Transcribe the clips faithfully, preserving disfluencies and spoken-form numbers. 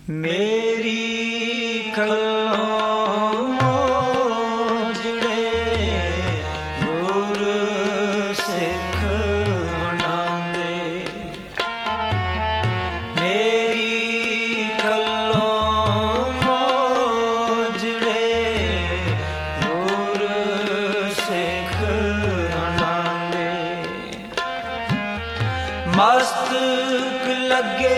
ਮੇਰੀ ਖਲੋਂ ਮੋਜੜੇ ਗੁਰ ਸਿੱਖ ਬਣਾਉਂਦੇ। ਮੇਰੀ ਖਲੋਂ ਮੋਜੜੇ ਗੁਰ ਸਿੱਖ ਬਣਾਉਂਦੇ। ਮਸਤਕ ਲੱਗੇ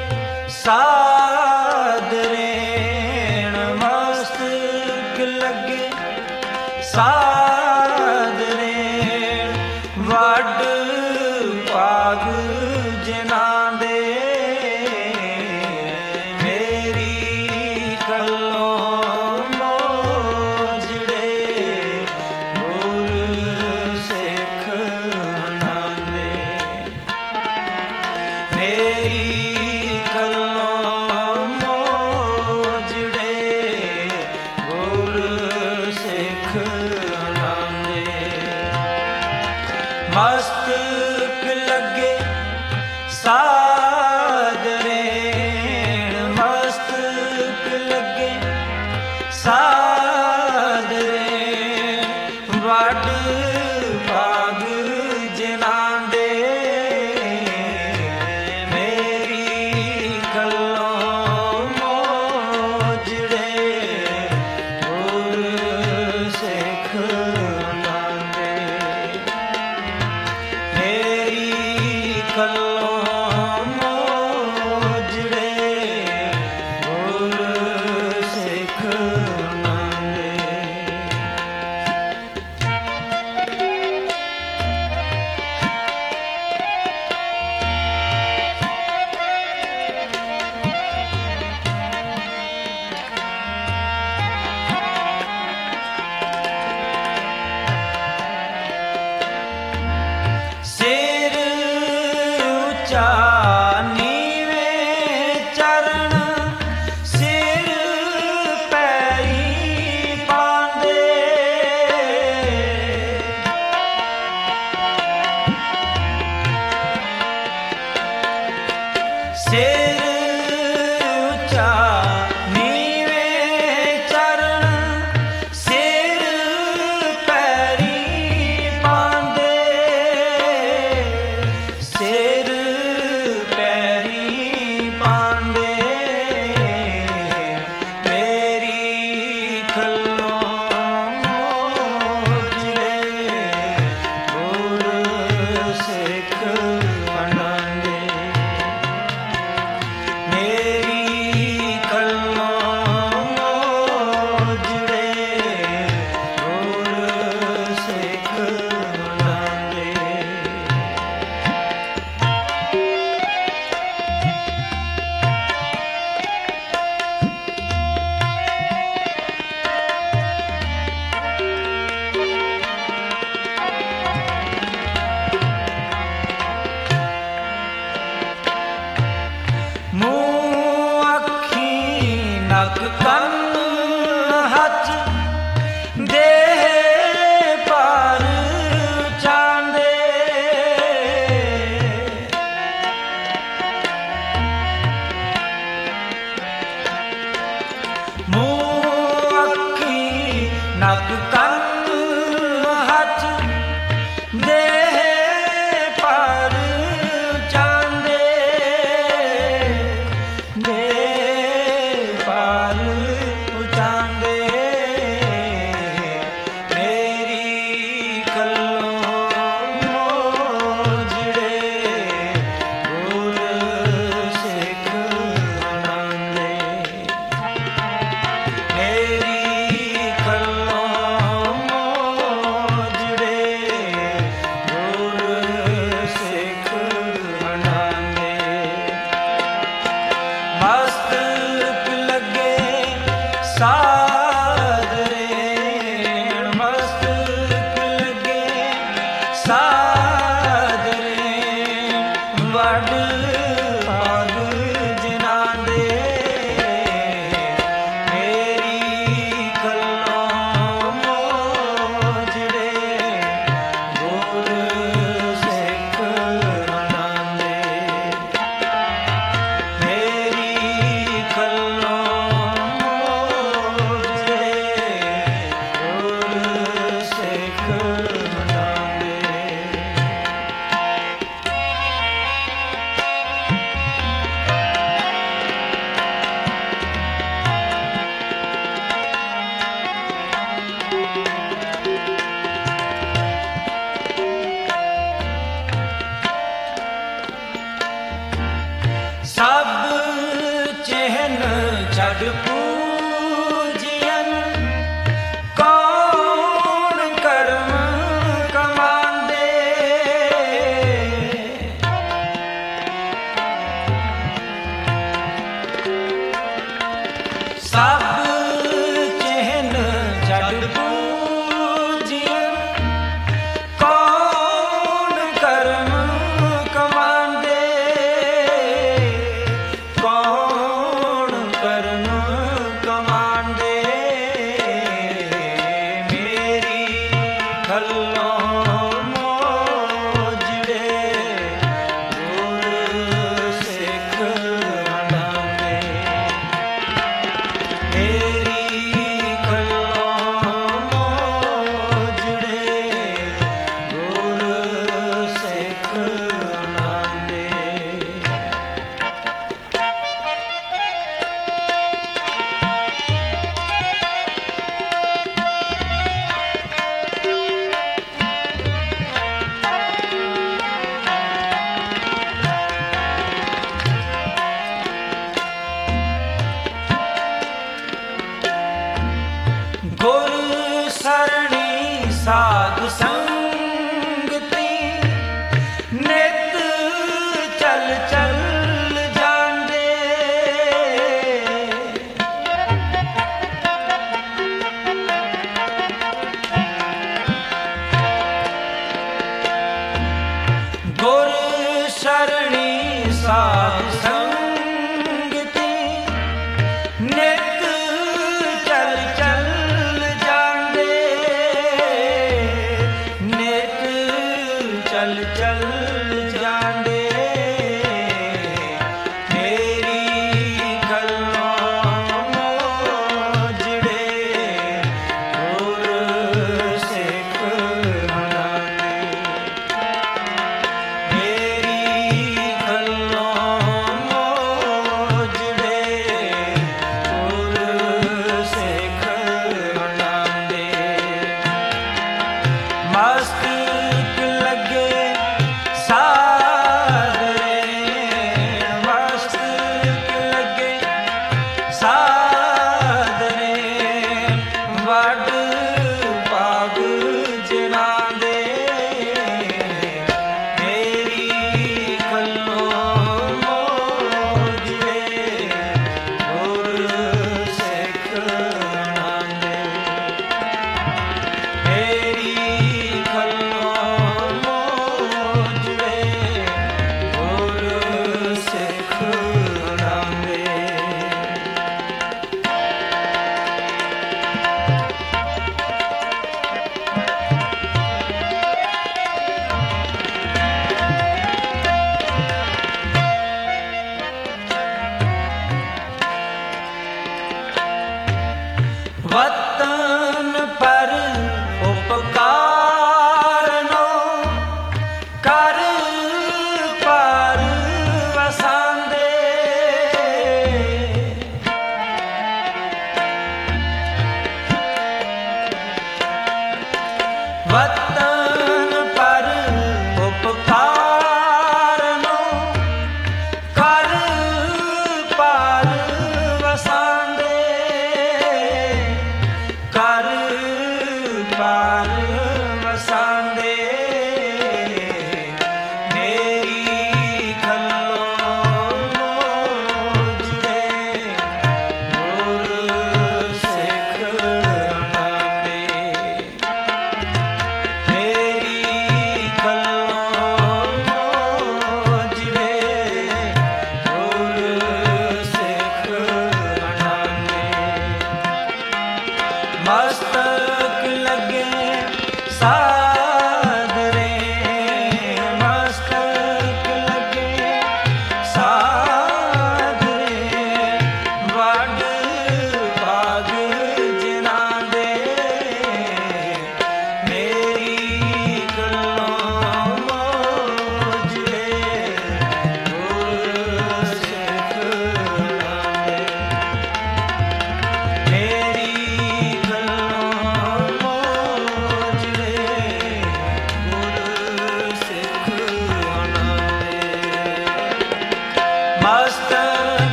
ਸਾਦਰੇਣ ਮਸਤਕ ਲੱਗੇ ਸਾਦਰੇਣ ਵੱਡ ਭਾਗ ਜਿਨ੍ਹਾਂ ਦੇ। ਮੇਰੀ ਖਲੋਂ ਮੋਜੜੇ ਗੁਰ ਸਿੱਖ ਬਣਾਉਂਦੇ। ਮੇਰੀ ਮਸਤਕ ਲੱਗੇ ਸਾਦਰੇਣ ਮਸਤਕ ਲੱਗੇ ਸਾਦਰੇਣ ਵੱਡ ਭਾਗ ਜਿਨ੍ਹਾਂ ਦੇ। ਮੇਰੀ ਖਲੋਂ ਮੋਜੜੇ ਗੁਰ ਸਿੱਖ ਬਣਾਉਂਦੇ। ਮੇਰੀ ਖਲੋਂ ਮੋਜੜੇ ਗੁਰ ਸਿੱਖ ਬਣਾਉਂਦੇ। ਸਿਰ ਉੱਚਾ ਨੀਵੇਂ ਚਰਨ ਸਿਰ ਪੈਰੀਂ ਪਾਉਂਦੇ। ਸਿਰ ਉੱਚਾ ਨੀਵੇਂ ਚਰਨ ਸਿਰ ਪੈਰੀਂ ਪਾਉਂਦੇ। ਸਿਰ ਪੈਰੀਂ ਪਾਉਂਦੇ। ਮੇਰੀ ਖਲੋਂ ਮੋਜੜੇ ਗੁਰ ਸਿੱਖ ਬਣਾਉਂਦੇ। ਮੇਰੀ ਖਲੋਂ ਮੋਜੜੇ ਗੁਰ ਸਿੱਖ ਬਣਾਉਂਦੇ। ਮੂੰਹ ਅੱਖੀਂ ਨੱਕ ਕੰਨ ਹੱਥ ਦੇਹ ਪਰ ਚਾਂਦੇ। ਮੂੰਹ ਅੱਖੀਂ ਨੱਕ ਕੰਨ ਹੱਥ ਦੇਹ ਪਰ ਚਾਂਦੇ। ਦੇਹ ਪਰ ਜੜ ਪੂਜਿਅਨ ਕੌਣ ਕਰਮ ਕਮਾਂਦੇ। ਸਭ ਚਿਹਨ ਜੜ ਪੂਜਿਅਨ ਕੌਣ ਕਰਮ ਕਮਾਂਦੇ। ਕੌਣ ਕਰਮ ਕਮਾਂਦੇ। ਮੇਰੀ ਖੱਲੋਂ ਮੋਜੜੇ ਗੁਰ ਸਿੱਖ ਹੰਡਾਉਂਦੇ। ਮੇਰੀ ਖੱਲੋਂ ਮੋਜੜੇ ਗੁਰ ਸਿੱਖ ਹੰਡਾਉਂਦੇ। ਗੁਰ ਸਰਣੀ ਸਾ